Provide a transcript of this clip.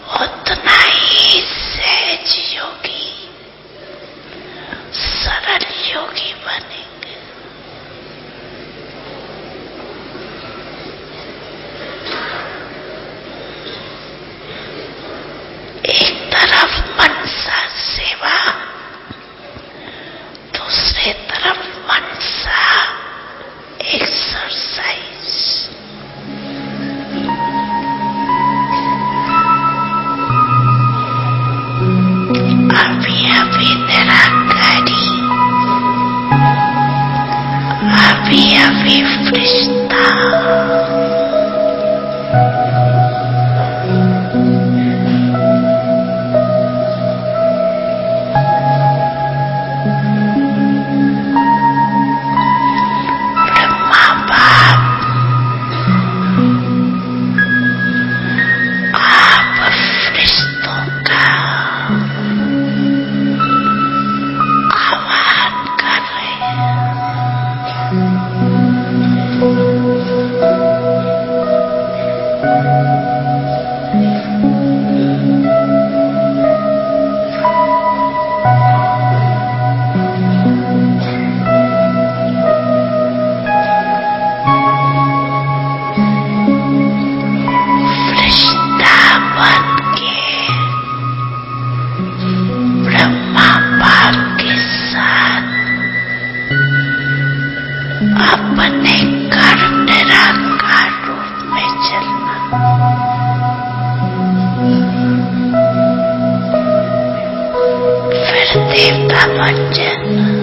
उतना ही सहज योगी, सरल योगी बनेंगे। एक तरफ मनसा सेवा, दूसरे तरफ मनसा एक्सरसाइज। अभी निराकारी, अभी फरिश्ता। ब्रह्मा बाप आप फरिश्तों का आह्वान कर रहे हैं। फरिश्ता बनके ब्रह्मा बाप के साथ अपने कर्म निराकार रूप में चलना। फिर देवता बन जाना।